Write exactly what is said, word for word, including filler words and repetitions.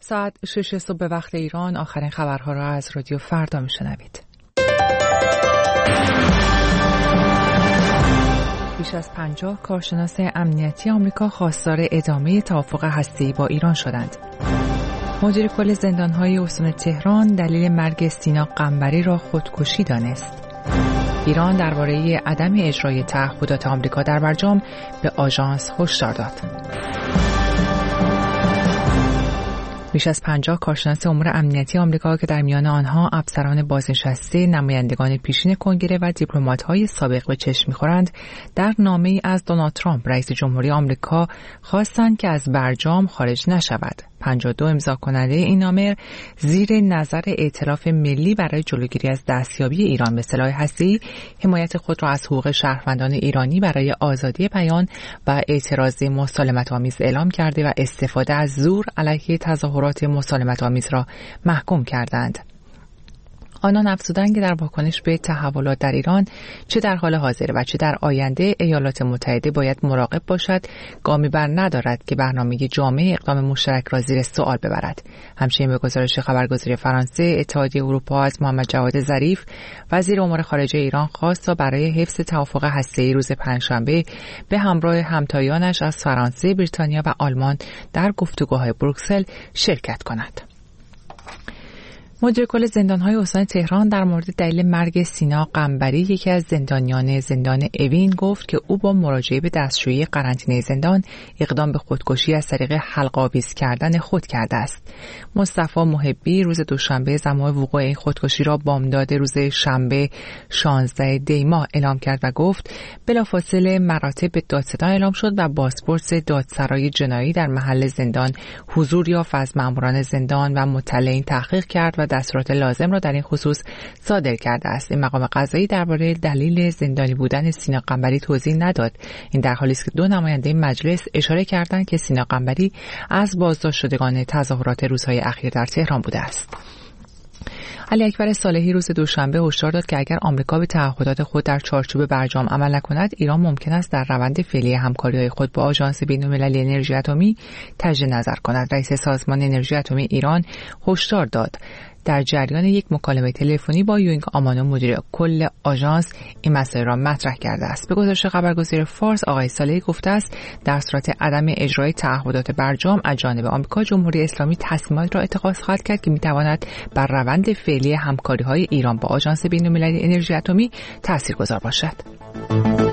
ساعت شش صبح به وقت ایران آخرین خبرها را از رادیو فردا میشنوید. بیش از پنجاه کارشناس امنیتی آمریکا خواستار ادامه توافق هسته‌ای با ایران شدند. مدیر کل زندان‌های استان تهران دلیل مرگ سینا قنبری را خودکشی دانست. ایران درباره عدم اجرای تعهدات آمریکا در برجام به آژانس هشدار داد. بیش از پنجاه کارشناس امور امنیتی آمریکا که در میان آنها افسران بازنشسته، نمایندگان پیشین کنگره و دیپلمات‌های سابق به چشم می‌خورند، در نامه‌ای از دونالد ترامپ رئیس جمهوری آمریکا خواستند که از برجام خارج نشود. پنجاه و دو امضا کننده این نامه زیر نظر ائتلاف ملی برای جلوگیری از دستیابی ایران به سلاح هسته‌ای حمایت خود را از حقوق شهروندان ایرانی برای آزادی بیان و اعتراض مسالمت‌آمیز اعلام کرده و استفاده از زور علیه تظاهرات مسالمت‌آمیز را محکوم کردند. آنان افزودند که در واکنش به تحولات در ایران چه در حال حاضر و چه در آینده ایالات متحده باید مراقب باشد گامی بر ندارد که برنامه جامع اقدام مشترک را زیر سوال ببرد. همچنین به گزارش خبرگزاری فرانسه، اتحادیه اروپا از محمد جواد ظریف وزیر امور خارجه ایران خواست تا برای حفظ توافق هسته‌ای روز پنجشنبه به همراه همتایانش از فرانسه، بریتانیا و آلمان در گفتگوهای بروکسل شرکت کند. مدیر کل زندان‌های استان تهران در مورد دلیل مرگ سینا قنبری، یکی از زندانیان زندان اوین، گفت که او با مراجعه به دستشویی قرنطینه زندان اقدام به خودکشی از طریق حلق‌آویز کردن خود کرده است. مصطفی محبی روز دوشنبه زمان وقوع این خودکشی را بامداد روز شنبه شانزده دی ماه اعلام کرد و گفت بلافاصله مراتب به دادستان اعلام شد و بازپرس دادسرای جنایی در محل زندان حضور یافت، از ماموران زندان و مطلعین تحقیق کرد و دستورات لازم را در این خصوص صادر کرده است. این مقام قضایی درباره دلیل زندانی بودن سینا قنبری توضیح نداد. این در حالی است که دو نماینده مجلس اشاره کردند که سینا قنبری از بازداشت شدگان تظاهرات روزهای اخیر در تهران بوده است. علی اکبر صالحی روز دوشنبه هشدار داد که اگر آمریکا به تعهدات خود در چارچوب برجام عمل نکند، ایران ممکن است در روند فعلی همکاری‌های خود با آژانس بین‌المللی انرژی اتمی تجدید نظر کند. رئیس سازمان انرژی اتمی ایران هشدار داد. در جریان یک مکالمه تلفنی با یونگ آمانو مدیر کل آژانس این مسائل را مطرح کرده است. به گزارش خبرگزاری فارس، آقای صالحی گفته است در صورت عدم اجرای تعهدات برجام از جانب آمریکا، جمهوری اسلامی تصمیمات را اتخاذ خواهد کرد که می‌تواند بر روند فعلی همکاری‌های ایران با آژانس بین‌المللی انرژی اتمی تاثیرگذار باشد.